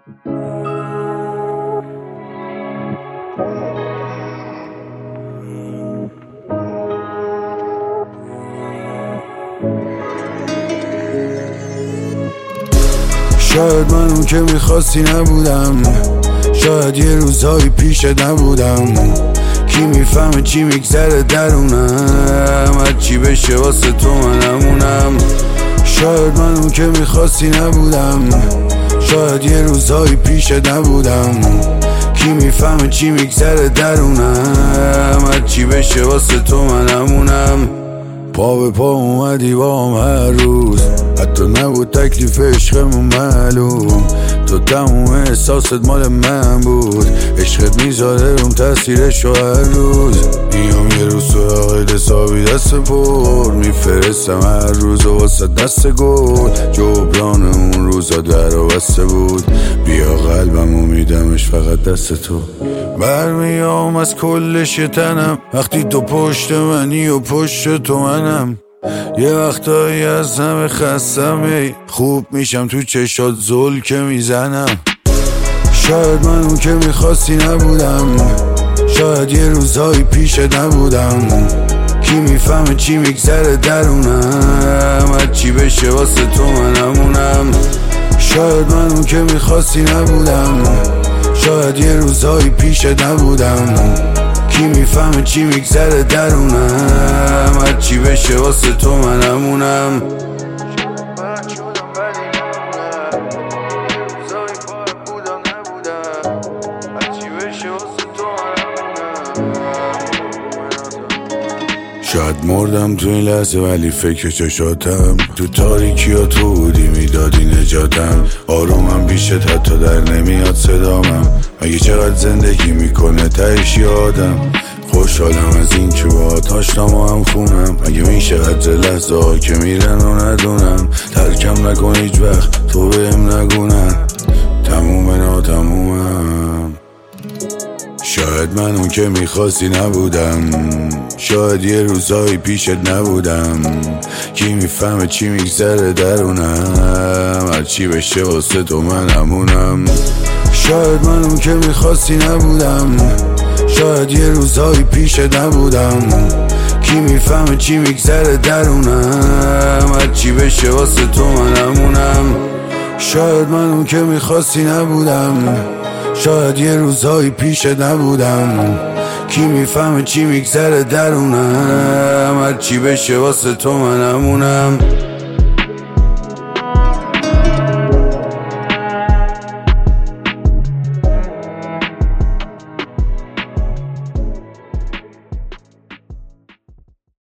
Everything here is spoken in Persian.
شاید من اون که میخواستی نبودم، شاید یه روزایی پیش نبودم. کی میفهمه چی میگذره درونم، هرچی بشه واسه تو منمونم. شاید من اون که میخواستی نبودم، شاید یه روزایی پیش نبودم. کی میفهمه چی میگذره درونم، هرچی بشه واسه تو منمونم. پا به پا اومدی با هم هر روز، حتی نبود تکلیف عشقمون معلوم. تو تموم احساست مال من بود، عشقت میذاره روم تاثیرشو هر روز. میام یه روز سراغ حسابی دست پر میفرستم هر روز و واسه دست گل. جبران اون روزا در و بسته بود، بیا قلبمو میدمش فقط دست تو. برمیام از کل شتنم وقتی تو پشت منی و پشت تو منم. یه وقتایی از همه خستم، خوب میشم تو چشات زل که میزنم. شاید من اون که میخواستی نبودم، شاید یه روزایی پیش نبودم. کی میفهمه چی میگذره درونم، هرچی بشه واسه تو منمونم. شاید من اون که میخواستی نبودم، شاید یه روزایی پیش نبودم. کی میفهمه چی میگذره درونم، هرچی بشه واسه تو منمونم. شاید مردم تو این لحظه ولی فکر چشاتم، تو تاریکی ها تو بودی میدادی نجاتم. آرومم پیشت حتی در نمیاد صدامم، مگه چقدر زندگی میکنه تهش یادم. خوشحالم از این که باهات آشنام و هم خونم، مگه میشه قدر لحظه ها که میرن و ندونم. ترکم نکن هیچ وقت تو بهم نگونن، تموم ناتمومم. شاید من اون که میخواستی نبودم، شاید یه روزایی پیشت نبودم. کی میفهمه چی میگذره درونم، هرچی بشه واسه تو منمونم. شاید من اون که میخواستی نبودم، شاید یه روزایی پیش نبودم. کی میفهمه چی میگذره درونم، هرچی بشه واسه تو منمونم. شاید من اون که میخواستی نبودم، شاید یه روزایی پیش نبودم. کی میفهمه چی میگذره درونم، هرچی بشه واسه تو منمونم.